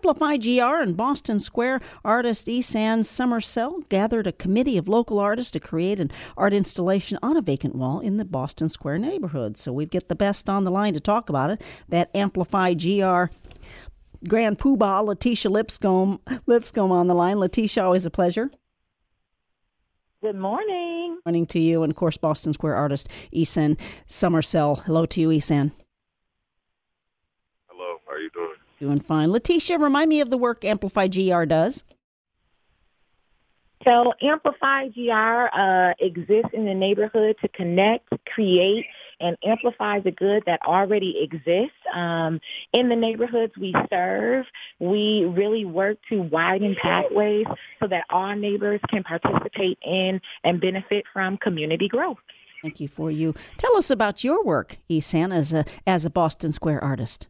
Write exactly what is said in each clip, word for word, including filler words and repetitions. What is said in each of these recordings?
Amplify G R and Boston Square artist Isan Summersell gathered a committee of local artists to create an art installation on a vacant wall in the Boston Square neighborhood. So we've got the best on the line to talk about it. That Amplify G R Grand Poobah, Letitia Lipscomb, Lipscomb on the line. Letitia, always a pleasure. Good morning. Morning to you, and of course, Boston Square artist Isan Summersell. Hello to you, Isan. Hello, how are you doing? Doing fine. Letitia, remind me of the work Amplify G R does. So Amplify G R uh, exists in the neighborhood to connect, create, and amplify the good that already exists. Um, in the neighborhoods we serve, we really work to widen pathways so that all neighbors can participate in and benefit from community growth. Thank you for you. Tell us about your work, Isan, as a as a Boston Square artist.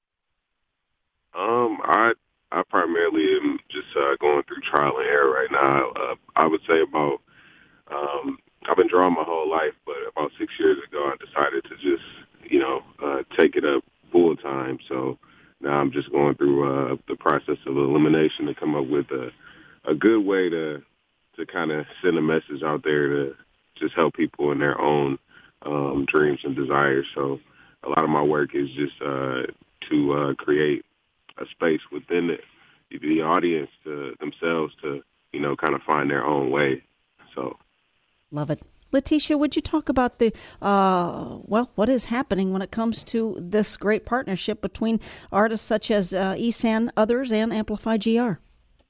Um, I I primarily am just uh, going through trial and error right now. Uh, I would say about um, I've been drawing my whole life, but about six years ago, I decided to just you know uh, take it up full time. So now I'm just going through uh, the process of elimination to come up with a a good way to to kind of send a message out there to just help people in their own um, dreams and desires. So a lot of my work is just uh, to uh, create a space within the, the audience to themselves to, you know, kind of find their own way. So, love it. Letitia, would you talk about the, uh, well, what is happening when it comes to this great partnership between artists such as uh, Isan, others, and Amplify G R?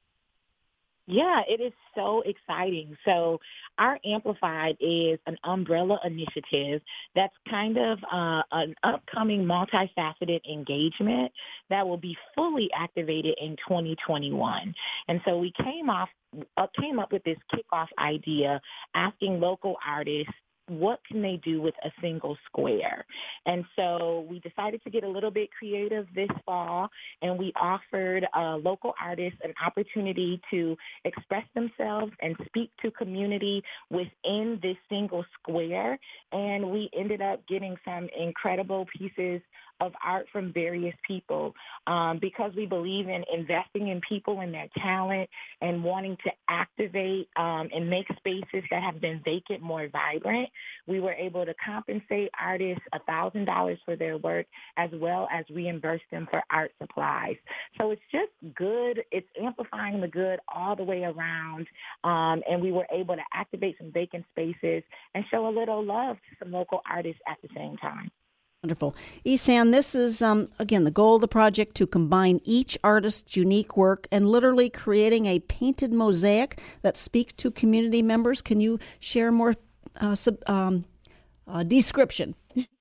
Yeah, it is so exciting. So our Amplified is an umbrella initiative that's kind of uh, an upcoming multifaceted engagement that will be fully activated in twenty twenty-one. And so we came off uh, came up with this kickoff idea, asking local artists, what can they do with a single square? And so we decided to get a little bit creative this fall, and we offered uh, local artists an opportunity to express themselves and speak to community within this single square. And we ended up getting some incredible pieces of art from various people um, because we believe in investing in people and their talent and wanting to activate um, and make spaces that have been vacant more vibrant. We were able to compensate artists one thousand dollars for their work as well as reimburse them for art supplies. So it's just good. It's amplifying the good all the way around, um, and we were able to activate some vacant spaces and show a little love to some local artists at the same time. Wonderful. Isan, this is, um, again, the goal of the project to combine each artist's unique work and literally creating a painted mosaic that speaks to community members. Can you share more uh, sub, um, uh, description?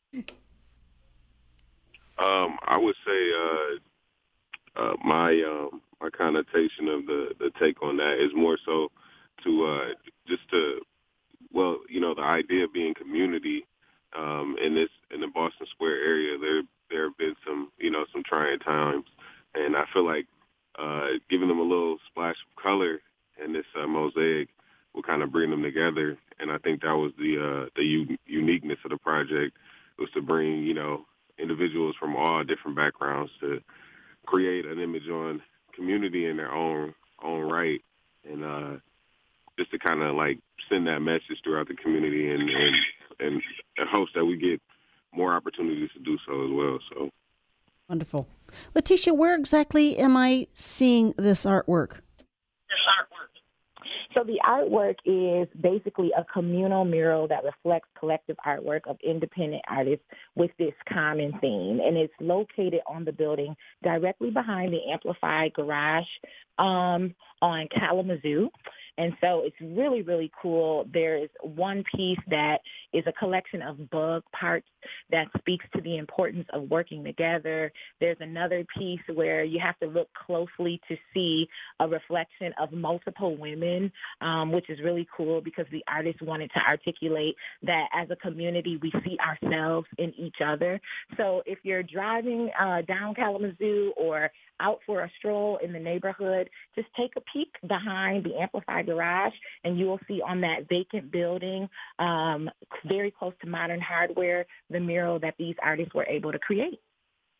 um, I would say uh, uh, my um, my connotation of the, the take on that is more so to uh, just to, well, you know, the idea being community. Um, in this in the Boston Square area, there there have been some you know some trying times, and I feel like uh, giving them a little splash of color in this uh, mosaic will kind of bring them together. And I think that was the uh, the u- uniqueness of the project, was to bring you know individuals from all different backgrounds to create an image on community in their own own right, and uh, just to kind of like send that message throughout the community and. and and hopes that we get more opportunities to do so as well. So wonderful. Letitia, where exactly am I seeing this artwork? This artwork. So the artwork is basically a communal mural that reflects collective artwork of independent artists with this common theme. And it's located on the building directly behind the Amplified Garage um, on Kalamazoo. And so it's really, really cool. There is one piece that is a collection of bug parts that speaks to the importance of working together. There's another piece where you have to look closely to see a reflection of multiple women, um, which is really cool because the artist wanted to articulate that as a community, we see ourselves in each other. So if you're driving uh, down Kalamazoo or out for a stroll in the neighborhood, just take a peek behind the Amplified Garage, and you will see on that vacant building, um, very close to Modern Hardware, the mural that these artists were able to create.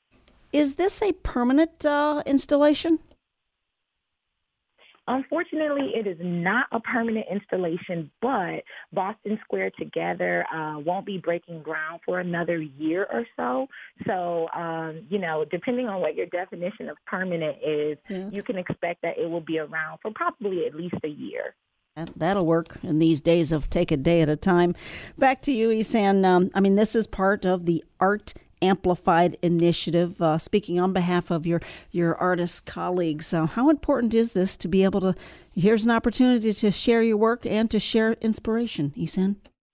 Is this a permanent uh, installation? Unfortunately, it is not a permanent installation, but Boston Square Together uh, won't be breaking ground for another year or so. So, um, you know, depending on what your definition of permanent is, yeah. you can expect that it will be around for probably at least a year. That'll work in these days of take a day at a time. Back to you, Isan. Um, I mean, this is part of the Art Amplified initiative. Uh, speaking on behalf of your, your artist colleagues, uh, how important is this to be able to, here's an opportunity to share your work and to share inspiration, Isan?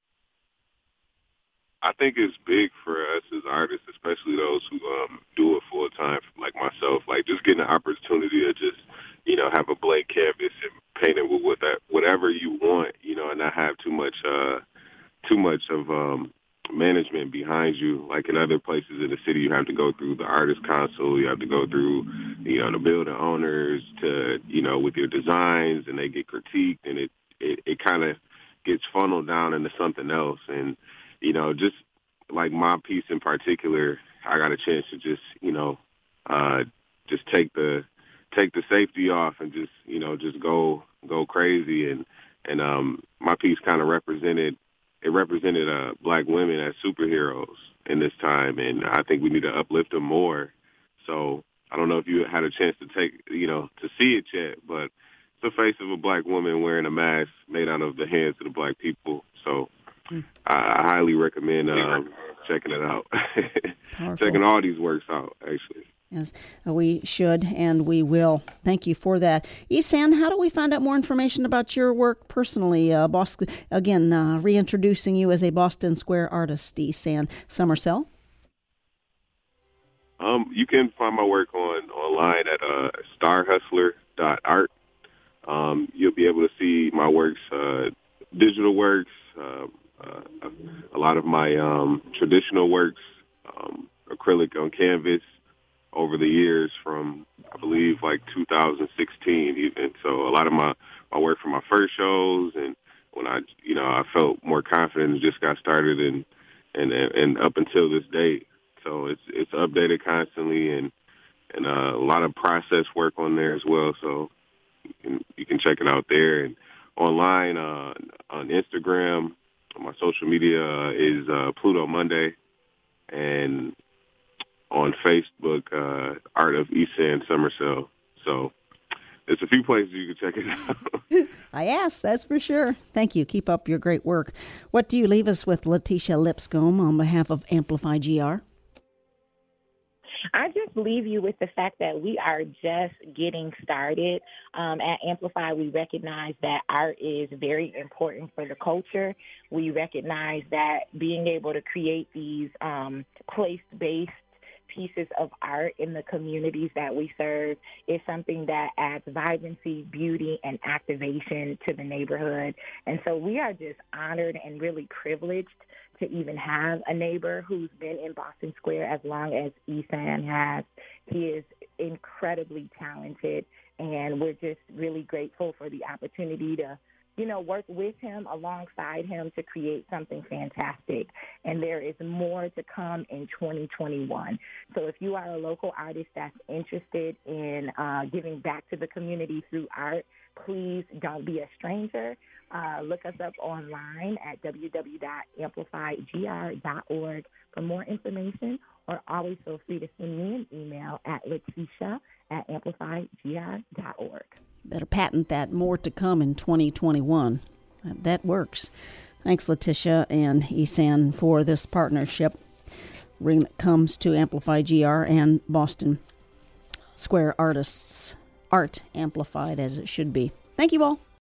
I think it's big for us as artists, especially those who um, do it full time, like myself. Like just getting the opportunity to just, you know, have a blank canvas and paint it with what that, whatever you want, you know, and not have too much, uh, too much of um, management behind you. Like in other places in the city, you have to go through the artist council, you have to go through, you know, the building owners to, you know, with your designs, and they get critiqued, and it it, it kind of gets funneled down into something else. And you know, just like my piece in particular, I got a chance to just, you know, uh, just take the take the safety off and just, you know, just go go crazy. And and um, my piece kind of represented it represented uh, black women as superheroes in this time, and I think we need to uplift them more. So I don't know if you had a chance to take, you know, to see it yet, but it's the face of a black woman wearing a mask made out of the hands of the black people. So I, I highly recommend um, checking it out. Checking all these works out, actually. Yes, we should and we will. Thank you for that. Isan, how do we find out more information about your work personally? Uh, Boston, again, uh, reintroducing you as a Boston Square artist, Isan Summersell. Um, you can find my work on online at uh, star hustler dot art. Um, you'll be able to see my works, uh, digital works, uh, Uh, a lot of my um, traditional works, um, acrylic on canvas over the years from, I believe, like two thousand sixteen even. So a lot of my, my work from my first shows, and when I, you know, I felt more confident and just got started, and, and, and up until this date. So it's it's updated constantly, and, and uh, a lot of process work on there as well. So you can, you can check it out there. And online uh, on Instagram, my social media is uh, Pluto Monday, and on Facebook, uh, Art of Isan Summersell. So there's a few places you can check it out. I asked, that's for sure. Thank you. Keep up your great work. What do you leave us with, Letitia Lipscomb, on behalf of Amplify G R? I just leave you with the fact that we are just getting started. Um, at Amplify, we recognize that art is very important for the culture. We recognize that being able to create these um, place-based pieces of art in the communities that we serve is something that adds vibrancy, beauty, and activation to the neighborhood. And so we are just honored and really privileged to even have a neighbor who's been in Boston Square as long as Isan has. He is incredibly talented, and we're just really grateful for the opportunity to, you know, work with him, alongside him, to create something fantastic. And there is more to come in twenty twenty-one. So if you are a local artist that's interested in uh, giving back to the community through art, please don't be a stranger. Uh, look us up online at w w w dot amplify g r dot org for more information, or always feel free to send me an email at letitia at amplify g r dot org. Better patent that. More to come in twenty twenty-one. That, that works. Thanks, Letitia and Isan, for this partnership ring that comes to Amplify G R and Boston Square Artists. Art amplified as it should be. Thank you all.